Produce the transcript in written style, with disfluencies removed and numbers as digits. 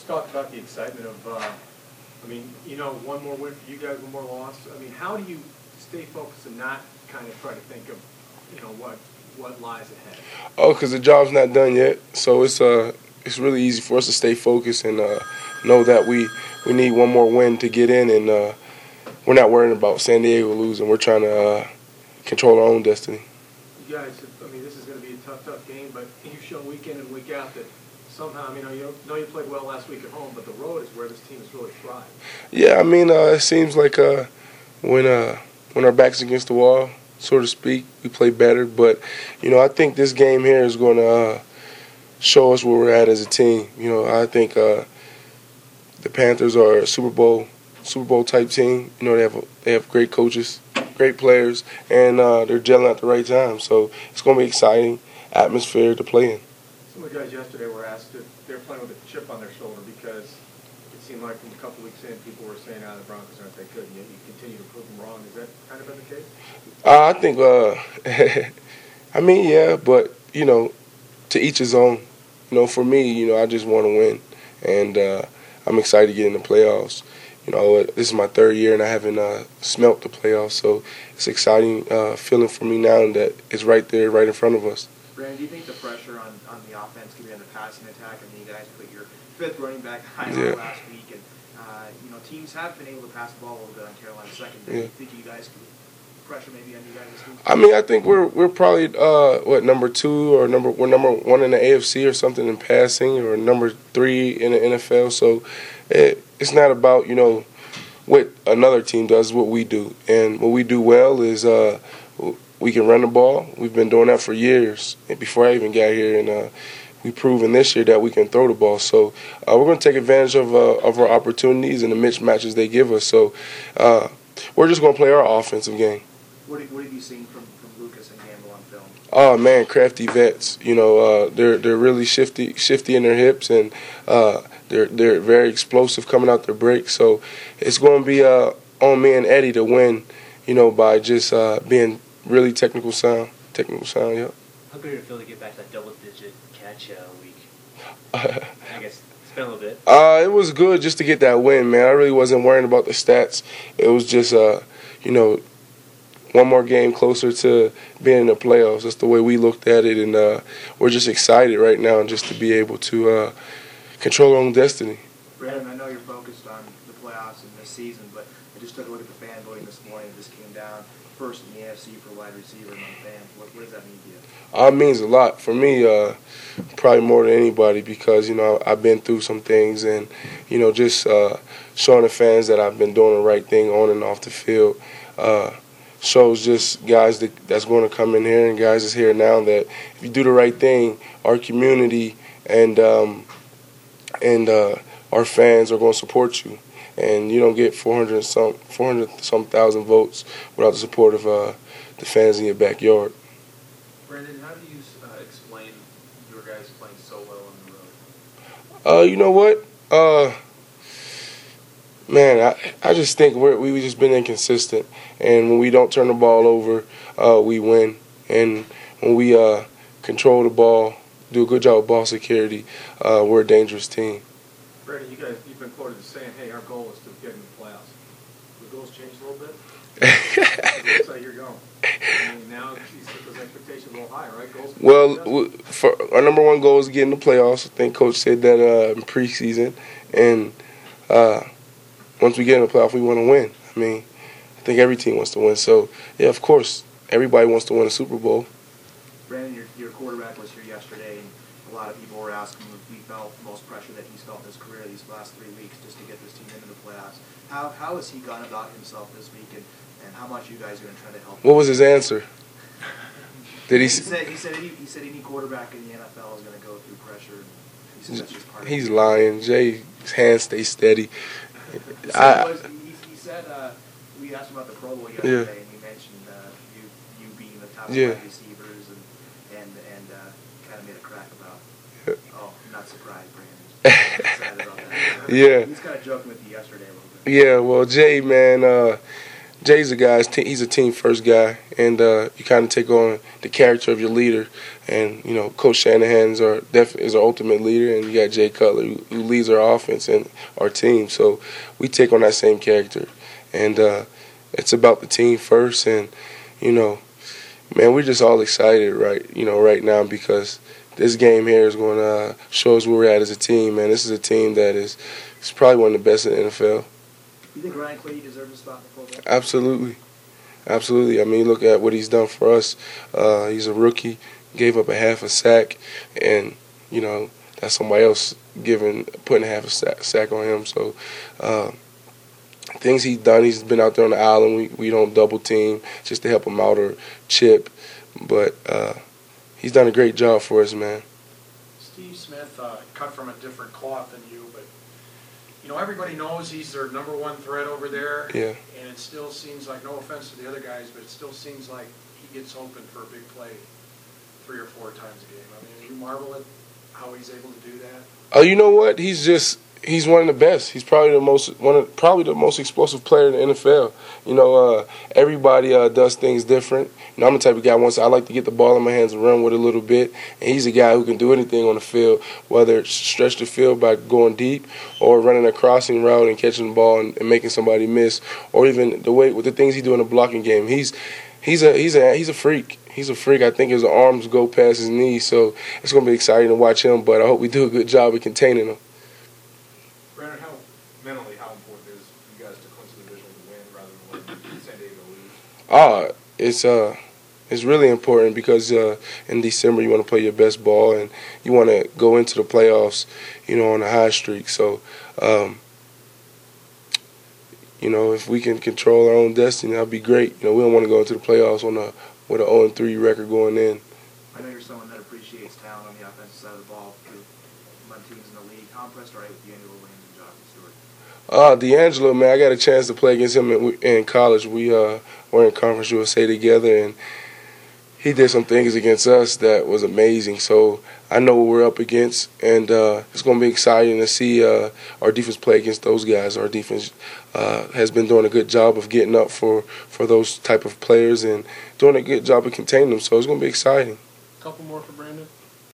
just talk about the excitement of, I mean, you know, one more win for you guys, one more loss. I mean, how do you stay focused and not kind of try to think of, you know, what lies ahead? Oh, because the job's not done yet, so it's really easy for us to stay focused and know that we need one more win to get in, and we're not worrying about San Diego losing. We're trying to control our own destiny. You guys, I mean, this is going to be a tough game, but you show week in and week out that somehow, I mean, you know you played well last week at home, but the road is where this team has really thrived. Yeah, I mean, it seems like when our back's against the wall, so to speak, we play better. But you know, I think this game here is going to show us where we're at as a team. You know, I think the Panthers are a Super Bowl type team. You know, they have great coaches, great players, and they're gelling at the right time. So it's going to be exciting atmosphere to play in. Some of the guys yesterday were asked if they're playing with a chip on their shoulder because it seemed like from a couple weeks in, people were saying, the Broncos aren't that good, and yet you continue to prove them wrong. Is that kind of been the case? I think, I mean, yeah, but, you know, to each his own. You know, for me, you know, I just want to win, and I'm excited to get in the playoffs. You know, this is my third year, and I haven't smelt the playoffs, so it's exciting feeling for me now that it's right there, right in front of us. Brandon, do you think the pressure on the offense can be on the passing attack? I mean, you guys put your fifth running back high last week, and you know, teams have been able to pass the ball a little bit on Carolina's secondary. Do you think you guys can pressure maybe on you guys this week? I mean, I think we're probably number 2 or we're number 1 in the AFC or something in passing, or number 3 in the NFL. So it's not about, you know, what another team does, what we do, and what we do well is we can run the ball. We've been doing that for years before I even got here, and we've proven this year that we can throw the ball. So we're going to take advantage of our opportunities and the mismatches they give us. So we're just going to play our offensive game. What have you seen from Lucas and Campbell on film? Oh man, crafty vets. You know, they're really shifty in their hips, and they're very explosive coming out their break. So it's going to be on me and Eddie to win. You know, by just being really technical sound, yeah. How good did it feel to get back to that double-digit catch week? I guess it's been a little bit. It was good just to get that win, man. I really wasn't worrying about the stats. It was just, you know, one more game closer to being in the playoffs. That's the way we looked at it, and we're just excited right now just to be able to control our own destiny. Brandon, I know you're focused on the playoffs and this season, but I just took a look at the fan voting this morning. It just came down first in the AFC for wide receiver among fans. What does that mean to you? It means a lot for me, probably more than anybody, because you know I've been through some things, and you know just showing the fans that I've been doing the right thing on and off the field shows just guys that's going to come in here and guys that's here now that if you do the right thing, our community and our fans are going to support you. And you don't get 400 some thousand votes without the support of the fans in your backyard. Brandon, how do you explain your guys playing so well on the road? You know what? Man, I just think we've just been inconsistent. And when we don't turn the ball over, we win. And when we control the ball, do a good job of ball security, we're a dangerous team. Brandon, you've been quoted as saying, hey, our goal is to get in the playoffs. The goals changed a little bit? It looks like you're going. I mean, now those expectations a little higher, right? Goals. Well, for our number 1 goal is getting the playoffs. I think Coach said that in preseason. And once we get in the playoffs, we want to win. I mean, I think every team wants to win. So, yeah, of course, everybody wants to win a Super Bowl. Brandon, your quarterback was here yesterday, and a lot of people were asking if he felt the most pressure that he's felt in his career these last 3 weeks just to get this team into the playoffs. How has he gone about himself this week, and how much you guys are going to try to help him? What was his answer? Did he said any quarterback in the NFL is going to go through pressure. And he said that's just part of it. He's lying. Jay's hands stay steady. He said we asked him about the Pro Bowl yesterday, and he mentioned you being the top wide receivers and kind of made a crack about. Oh, I'm not surprised, Brandon. Excited about that. Yeah. He's kind of joking with you yesterday a little bit. Yeah, well, Jay, man, Jay's a guy. He's a team first guy, and you kind of take on the character of your leader. And you know, Coach Shanahan is our ultimate leader, and you got Jay Cutler who leads our offense and our team. So we take on that same character, and it's about the team first. And you know, man, we're just all excited right now because this game here is going to show us where we're at as a team. Man, this is a team that is probably one of the best in the NFL. You think Ryan Clady deserves a spot in the Pro Bowl? Absolutely. Absolutely. I mean, look at what he's done for us. He's a rookie, gave up a half a sack, and, you know, that's somebody else putting a half a sack on him. So things he's done, he's been out there on the island. We don't double team just to help him out or chip. But he's done a great job for us, man. Steve Smith, cut from a different cloth than you, but you know, everybody knows he's their number one threat over there. Yeah. And it still seems like, no offense to the other guys, but it still seems like he gets open for a big play 3 or 4 times a game. I mean, you marvel at how he's able to do that. Oh, you know what? He's one of the best. He's probably the most explosive player in the NFL. You know, everybody does things different. You know, I'm the type of guy I like to get the ball in my hands and run with it a little bit. And he's a guy who can do anything on the field, whether it's stretch the field by going deep or running a crossing route and catching the ball and making somebody miss, or even with the things he do in the blocking game. He's a freak. He's a freak. I think his arms go past his knees, so it's going to be exciting to watch him. But I hope we do a good job of containing him. Brandon, how important is you guys to clinch the division to win rather than let San Diego lose? It's really important because in December you want to play your best ball and you want to go into the playoffs, you know, on a high streak. So, you know, if we can control our own destiny, that'd be great. You know, we don't want to go into the playoffs with an 0-3 record going in. I know you're someone that appreciates talent on the offensive side of the ball through among teams in the league. How impressed are you with D'Angelo Williams and Jonathan Stewart? D'Angelo, man, I got a chance to play against him in college. We were in Conference USA together, and he did some things against us that was amazing. So I know what we're up against, and it's going to be exciting to see our defense play against those guys. Our defense has been doing a good job of getting up for those type of players and doing a good job of containing them. So it's going to be exciting. A couple more for Brandon.